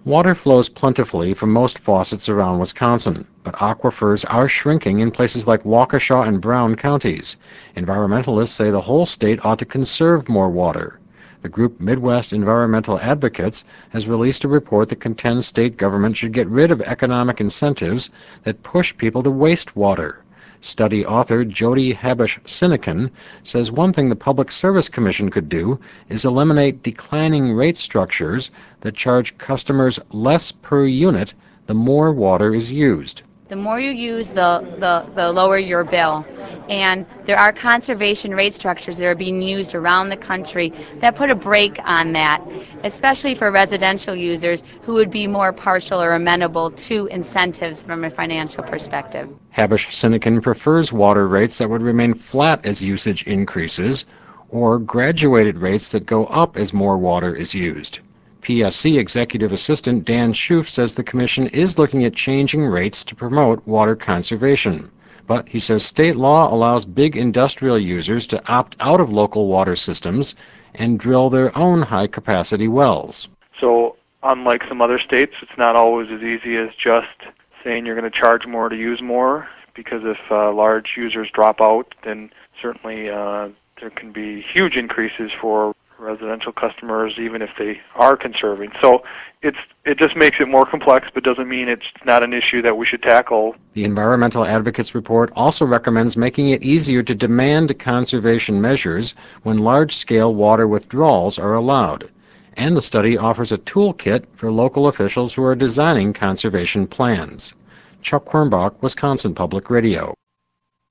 Water flows plentifully from most faucets around Wisconsin, but aquifers are shrinking in places like Waukesha and Brown counties. Environmentalists say the whole state ought to conserve more water. The group Midwest Environmental Advocates has released a report that contends state government should get rid of economic incentives that push people to waste water. Study author Jody Habush-Sinykin says one thing the Public Service Commission could do is eliminate declining rate structures that charge customers less per unit the more water is used. The more you use, the lower your bill. And there are conservation rate structures that are being used around the country that put a brake on that, especially for residential users who would be more partial or amenable to incentives from a financial perspective. Habush-Sinykin prefers water rates that would remain flat as usage increases, or graduated rates that go up as more water is used. PSC Executive Assistant Dan Schoof says the Commission is looking at changing rates to promote water conservation. But he says state law allows big industrial users to opt out of local water systems and drill their own high-capacity wells. So unlike some other states, it's not always as easy as just saying you're going to charge more to use more, because if large users drop out, then certainly there can be huge increases for residential customers, even if they are conserving. So it just makes it more complex, but doesn't mean it's not an issue that we should tackle. The Environmental Advocates report also recommends making it easier to demand conservation measures when large-scale water withdrawals are allowed. And the study offers a toolkit for local officials who are designing conservation plans. Chuck Quirmbach, Wisconsin Public Radio.